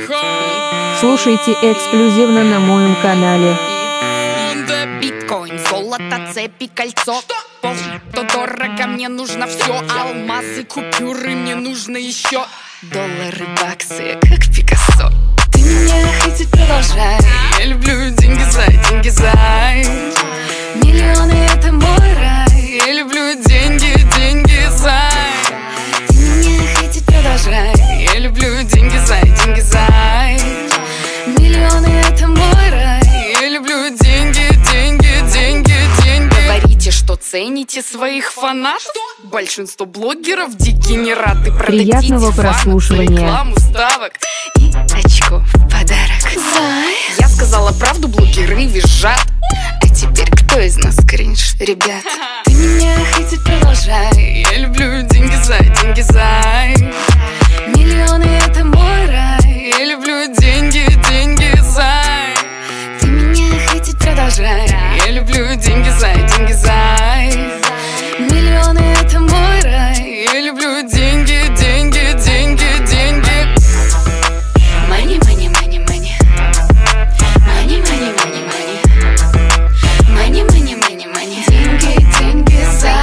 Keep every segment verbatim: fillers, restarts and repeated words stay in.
Слушайте эксклюзивно на моем канале. Биткоин, золото, цепи, кольцо. Пол, то дорого, мне нужно все. Алмазы, купюры, мне нужно еще. Доллары, баксы, как Пикассо. Ты меня хоть продолжай. Я люблю деньги за, деньги за. Миллионы — это мой рай. Я люблю деньги, деньги за. Ты меня хоть продолжай. Я люблю деньги за, деньги за. Миллионы — это мой рай. Я люблю деньги, деньги, деньги, деньги. Говорите, что цените своих фанатов. Большинство блогеров дегенераты. Приятного прослушивания. Рекламу ставок и очков в подарок. Зай. Я сказала правду, блогеры визжат. А теперь кто из нас кринж, ребят? Ты меня хоть продолжай. Я люблю деньги за, деньги за. Миллионы — это мой рай. Я люблю деньги, деньги за. Ты меня хоть продолжай. Я люблю деньги за, деньги за. Миллионы — это мой рай. Я люблю деньги, деньги, деньги, деньги. Money, money, money, money. Money, money, money, money. Money, money, money, money. Деньги, деньги за.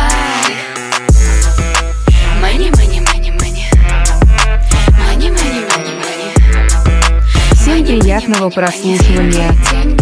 Money, money, money, money. Money, money, money, money. Всем приятного прослушивания.